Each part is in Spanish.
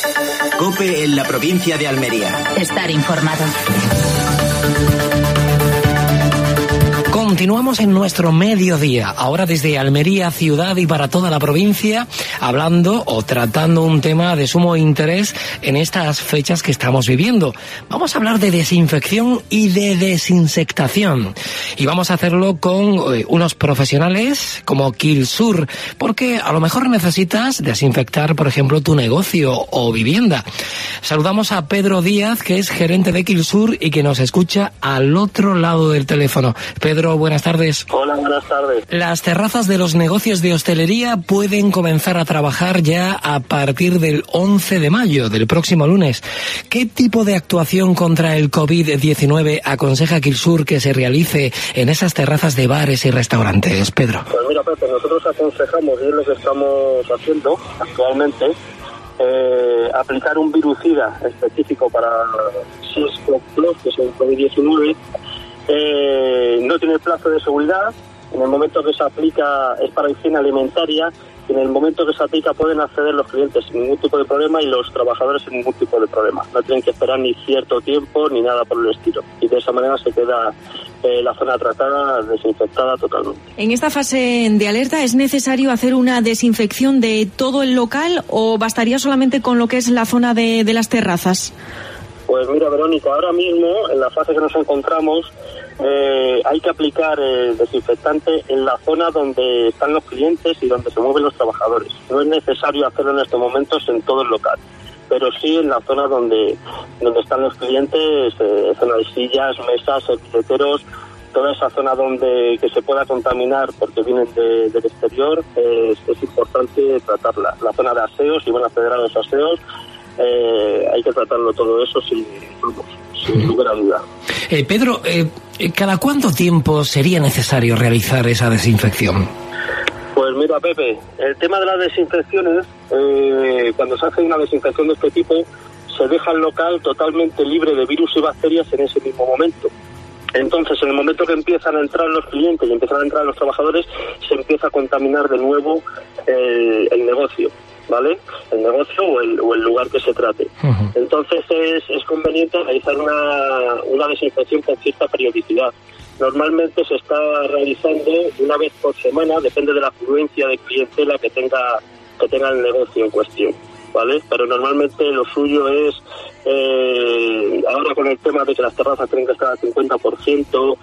COPE en la provincia de Almería. Estar informado. Continuamos en nuestro mediodía, ahora desde Almería ciudad y para toda la provincia, hablando o tratando un tema de sumo interés en estas fechas que estamos viviendo. Vamos a hablar de desinfección y de desinsectación. Y vamos a hacerlo con unos profesionales como Quilsur, porque a lo mejor necesitas desinfectar, por ejemplo, tu negocio o vivienda. Saludamos a Pedro Díaz, que es gerente de Quilsur y que nos escucha al otro lado del teléfono. Pedro, buenas tardes. Hola, buenas tardes. Las terrazas de los negocios de hostelería pueden comenzar a trabajar ya a partir del 11 de mayo, del próximo lunes. ¿Qué tipo de actuación contra el COVID-19 aconseja Quilsur que se realice en esas terrazas de bares y restaurantes, Pedro? Pues mira, Pepe, nosotros aconsejamos, y es lo que estamos haciendo actualmente, aplicar un virucida específico para SARS-CoV-2, que es el COVID-19. No tiene plazo de seguridad. En el momento que se aplica es para higiene alimentaria, y en el momento que se aplica pueden acceder los clientes sin ningún tipo de problema y los trabajadores sin ningún tipo de problema. No tienen que esperar ni cierto tiempo ni nada por el estilo. Y de esa manera se queda la zona tratada, desinfectada totalmente. En esta fase de alerta, ¿es necesario hacer una desinfección de todo el local o bastaría solamente con lo que es la zona de las terrazas? Pues mira, Verónica, ahora mismo, en la fase que nos encontramos, hay que aplicar desinfectante en la zona donde están los clientes y donde se mueven los trabajadores. No es necesario hacerlo en estos momentos en todo el local, pero sí en la zona donde están los clientes, zona de sillas, mesas, servilleteros, toda esa zona que se pueda contaminar porque vienen del exterior, es importante tratarla. La zona de aseos, si van a acceder a los aseos, hay que tratarlo todo eso sin lugar a duda. Pedro, ¿cada cuánto tiempo sería necesario realizar esa desinfección? Pues mira, Pepe, el tema de las desinfecciones, cuando se hace una desinfección de este tipo, se deja el local totalmente libre de virus y bacterias en ese mismo momento. Entonces, en el momento que empiezan a entrar los clientes y empiezan a entrar los trabajadores, se empieza a contaminar de nuevo el negocio, ¿vale? El negocio o el lugar que se trate. Uh-huh. Entonces es conveniente realizar una desinfección con cierta periodicidad. Normalmente se está realizando una vez por semana, depende de la afluencia de clientela que tenga el negocio en cuestión, ¿vale? Pero normalmente lo suyo es, ahora con el tema de que las terrazas tienen que estar al 50%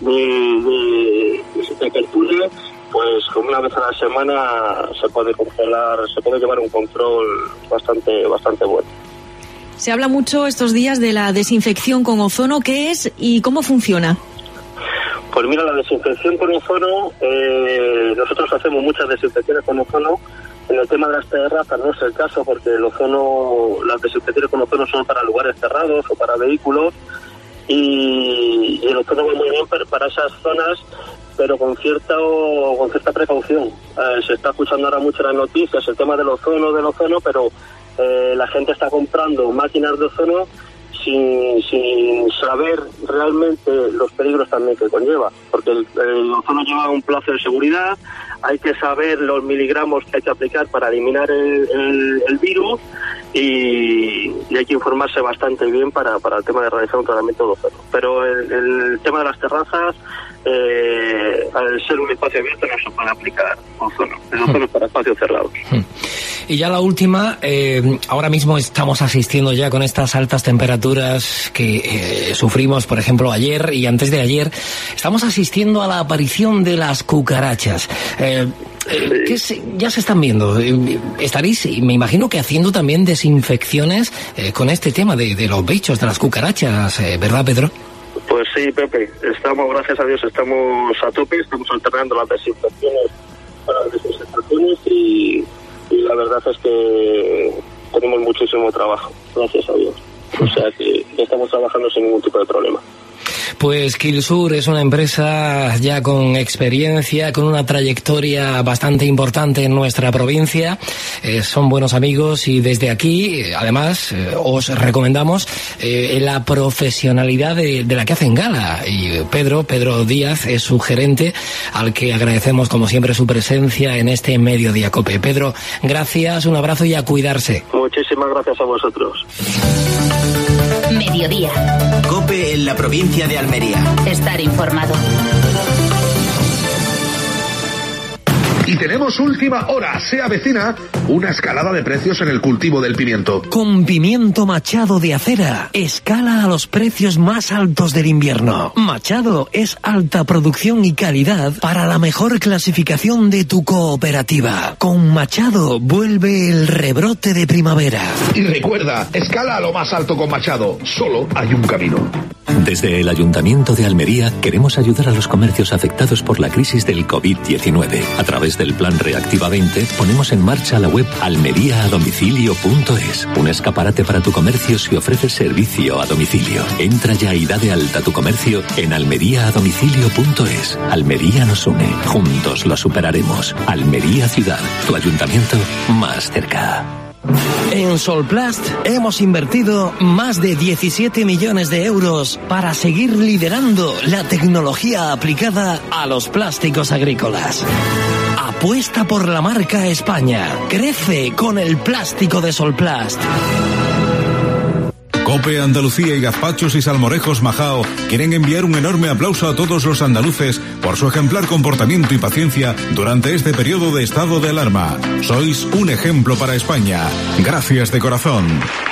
de apertura, pues con una vez a la semana se puede controlar, se puede llevar un control bastante bueno. Se habla mucho estos días de la desinfección con ozono. ¿Qué es y cómo funciona? Pues mira, la desinfección con ozono, nosotros hacemos muchas desinfecciones con ozono. En el tema de las terrazas no es el caso porque el ozono, las desinfecciones con ozono son para lugares cerrados o para vehículos y el ozono va muy bien para esas zonas, pero con cierta precaución. Se está escuchando ahora mucho en las noticias el tema del ozono, pero la gente está comprando máquinas de ozono sin saber realmente los peligros también que conlleva, porque el ozono lleva un plazo de seguridad, hay que saber los miligramos que hay que aplicar para eliminar el virus y hay que informarse bastante bien para el tema de realizar un tratamiento de ozono. Pero el tema de las terrazas, al ser un espacio abierto no se puede aplicar ozono. El ozono es para espacios cerrados. Y ya la última, ahora mismo estamos asistiendo ya con estas altas temperaturas que sufrimos, por ejemplo, ayer y antes de ayer, estamos asistiendo a la aparición de las cucarachas. Ya se están viendo. Estaréis, me imagino que haciendo también desinfecciones con este tema de los bichos, de las cucarachas, ¿verdad, Pedro? Pues sí, Pepe, gracias a Dios, estamos a tope, estamos alternando las desinfecciones para las desinfecciones y la verdad es que tenemos muchísimo trabajo, gracias a Dios. O sea que estamos trabajando sin ningún tipo de problema. Pues Quilsur es una empresa ya con experiencia, con una trayectoria bastante importante en nuestra provincia. Son buenos amigos y desde aquí, además, os recomendamos la profesionalidad de la que hacen gala. Y Pedro Díaz es su gerente, al que agradecemos como siempre su presencia en este Mediodía COPE. Pedro, gracias, un abrazo y a cuidarse. Muchísimas gracias a vosotros. Mediodía. COPE en la provincia de Almería. Estar informado. Y tenemos última hora. Se avecina una escalada de precios en el cultivo del pimiento. Con pimiento Machado de Acera, escala a los precios más altos del invierno. Machado es alta producción y calidad para la mejor clasificación de tu cooperativa. Con Machado vuelve el rebrote de primavera. Y recuerda, escala a lo más alto con Machado. Solo hay un camino. Desde el Ayuntamiento de Almería queremos ayudar a los comercios afectados por la crisis del COVID-19. A través del Plan Reactiva 20 ponemos en marcha la web almeriaadomicilio.es, un escaparate para tu comercio si ofreces servicio a domicilio. Entra ya y da de alta tu comercio en almeriaadomicilio.es. Almería nos une, juntos lo superaremos. Almería Ciudad, tu ayuntamiento más cerca. En Solplast hemos invertido más de 17 millones de euros para seguir liderando la tecnología aplicada a los plásticos agrícolas. Apuesta por la marca España. Crece con el plástico de Solplast. COPE Andalucía y Gazpachos y Salmorejos Majao quieren enviar un enorme aplauso a todos los andaluces por su ejemplar comportamiento y paciencia durante este periodo de estado de alarma. Sois un ejemplo para España. Gracias de corazón.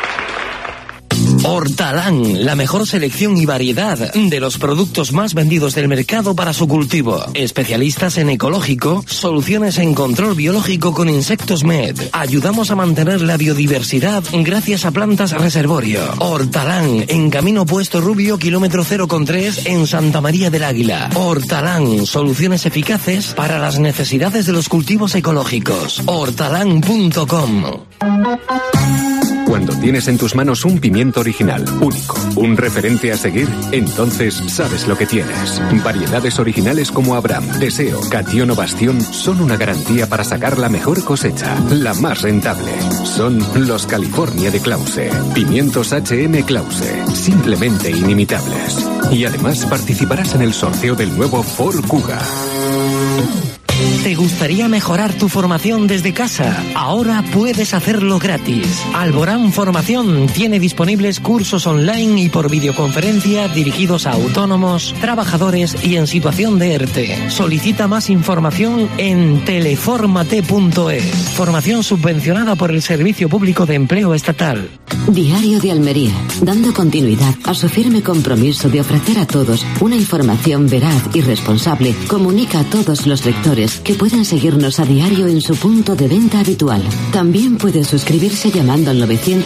Hortalán, la mejor selección y variedad de los productos más vendidos del mercado para su cultivo. Especialistas en ecológico, soluciones en control biológico con insectos MED. Ayudamos a mantener la biodiversidad gracias a plantas reservorio. Hortalán, en Camino Puesto Rubio, kilómetro 0,3 en Santa María del Águila. Hortalán, soluciones eficaces para las necesidades de los cultivos ecológicos. Hortalán.com. Cuando tienes en tus manos un pimiento original, único, un referente a seguir, entonces sabes lo que tienes. Variedades originales como Abraham, Deseo, Catión o Bastión son una garantía para sacar la mejor cosecha, la más rentable. Son los California de Clause. Pimientos HM Clause, simplemente inimitables. Y además participarás en el sorteo del nuevo Ford Kuga. ¿Te gustaría mejorar tu formación desde casa? Ahora puedes hacerlo gratis. Alborán Formación tiene disponibles cursos online y por videoconferencia dirigidos a autónomos, trabajadores y en situación de ERTE. Solicita más información en teleformate.es. Formación subvencionada por el Servicio Público de Empleo Estatal. Diario de Almería, dando continuidad a su firme compromiso de ofrecer a todos una información veraz y responsable, comunica a todos los lectores que pueden seguirnos a diario en su punto de venta habitual. También puede suscribirse llamando al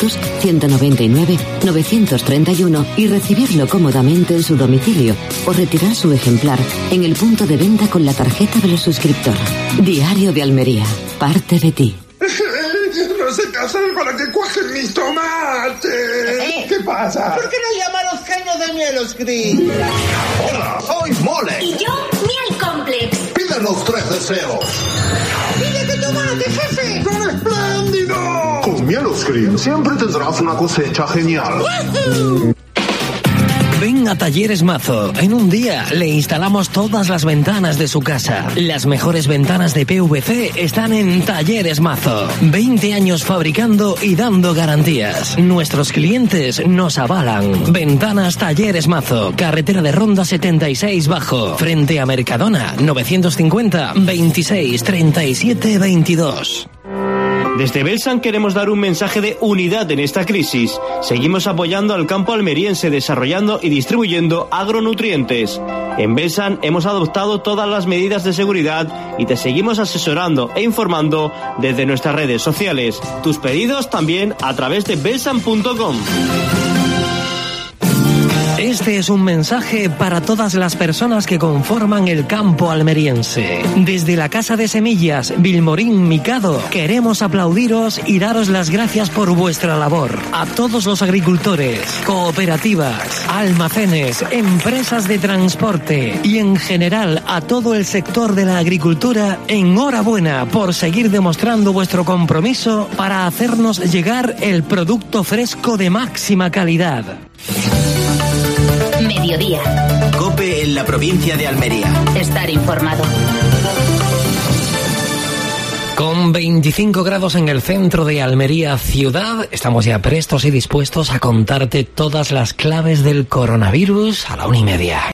900-199-931 y recibirlo cómodamente en su domicilio o retirar su ejemplar en el punto de venta con la tarjeta del suscriptor. Diario de Almería, parte de ti. No sé qué hacer para que cuajen mis tomates. ¿Qué pasa? ¿Por qué no llama a los caños de Mieloscri? Hola, soy Mole. Y yo, Miel Complex. Pídenos 3 deseos. ¡Pídete tomate, jefe! ¡Son espléndidos! Con Mieloscri siempre tendrás una cosecha genial. Ven a Talleres Mazo. En un día le instalamos todas las ventanas de su casa. Las mejores ventanas de PVC están en Talleres Mazo. 20 años fabricando y dando garantías. Nuestros clientes nos avalan. Ventanas Talleres Mazo. Carretera de Ronda 76 Bajo. Frente a Mercadona. 950 26 37 22. Desde Belsan queremos dar un mensaje de unidad en esta crisis. Seguimos apoyando al campo almeriense, desarrollando y distribuyendo agronutrientes. En Belsan hemos adoptado todas las medidas de seguridad y te seguimos asesorando e informando desde nuestras redes sociales. Tus pedidos también a través de belsan.com. Este es un mensaje para todas las personas que conforman el campo almeriense. Desde la Casa de Semillas Vilmorín Micado queremos aplaudiros y daros las gracias por vuestra labor. A todos los agricultores, cooperativas, almacenes, empresas de transporte y en general a todo el sector de la agricultura, enhorabuena por seguir demostrando vuestro compromiso para hacernos llegar el producto fresco de máxima calidad. Mediodía. COPE en la provincia de Almería. Estar informado. Con 25 grados en el centro de Almería ciudad, estamos ya prestos y dispuestos a contarte todas las claves del coronavirus a la 1:30.